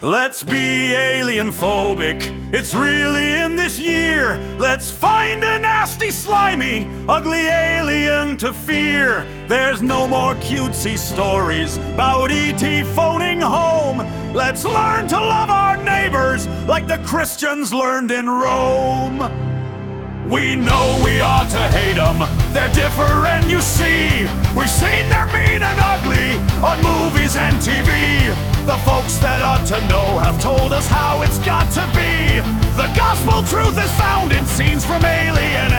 Let's be alien phobic, it's really in this year. Let's find a nasty, slimy, ugly alien to fear. There's no more cutesy stories about E.T. phoning home. Let's learn to love our neighbors like the Christians learned in Rome. We know we ought to hate them, they're different, you see. We've seen they're mean and ugly on movies and TV. The folks that ought to know have told us how it's got to be. The gospel truth is found in scenes from Alien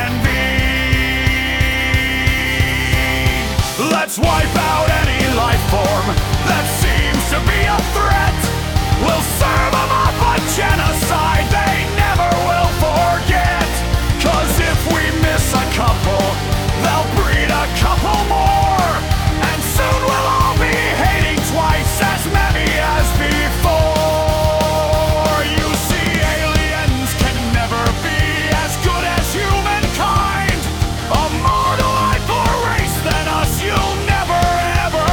Envy. Let's wipe out any life form that seems to be a threat. We'll serve them up a genocide they never will forget. 'Cause if we miss a couple, they'll breed a couple more, and soon we'll all be hating twice as many as before. You see, aliens can never be as good as humankind. A more delightful race than us you'll never ever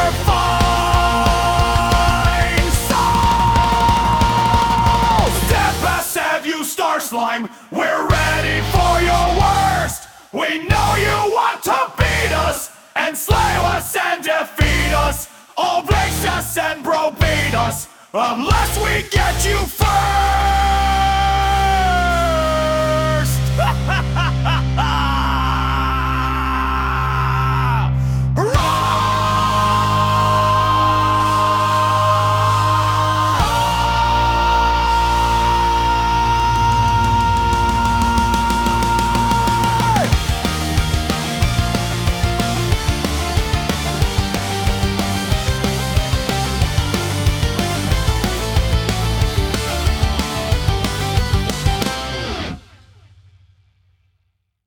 find. So, step past have you, Star Slime, we're ready for your worst. We know you want to beat us and slay us and defeat us, all blaze us and browbeat us, unless we get you first.